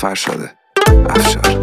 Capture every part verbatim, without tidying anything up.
فرشاده افشار.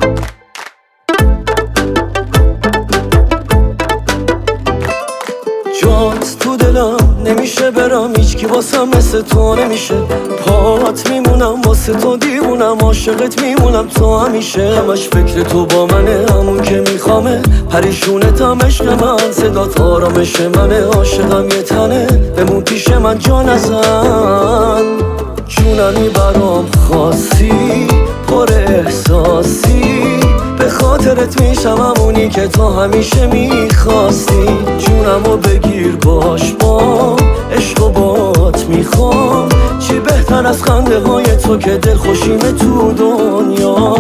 جات تو دلم نمیشه برم، هیچکی واسم مثل تو نمیشه. پات میمونم واسه تو دیوونم، عاشقت میمونم تو همیشه. همش فکر تو با منه، همون که میخوامه، پریشونتم عشق من، صدات آرامش منه. عاشقم یه تنه، بمون پیش من جا نزن. جونمی برام خاصی، پر احساسی، به خاطرت میشم همونی که تو همیشه میخواستی. جونمو بگیر باش با عشق و بات میخوام، چی بهتر از خنده های تو که دل خوشیمه تو دنیا.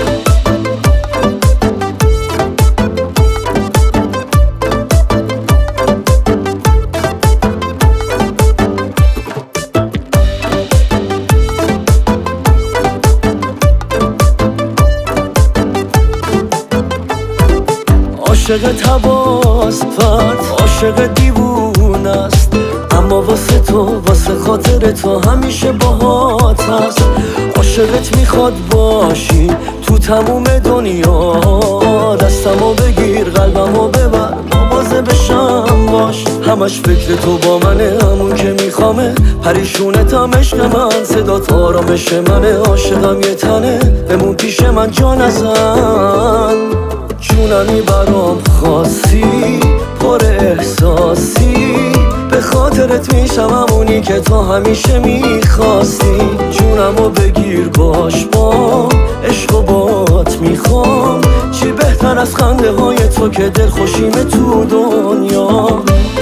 عاشقت حواس پرت، عاشق دیوون است، اما واسه تو واسه خاطر تو همیشه باهات هست. عاشقت میخواد باشی تو تموم دنیا، دستمو بگیر قلبمو ببر مواظب بشم باش. همش فکر تو با منه، همون که میخوامه، پریشونتم عشق من، صدات آرامش منه. عاشقم یه تنه، بمون پیش من جا نزن. جونمی برام خاصی، پر احساسی، به خاطرت میشم همونی که تو همیشه میخواستی. جونمو بگیر باش با عشق و بات میخوام، چی بهتر از خنده های تو که دل خوشیمه تو دنیا.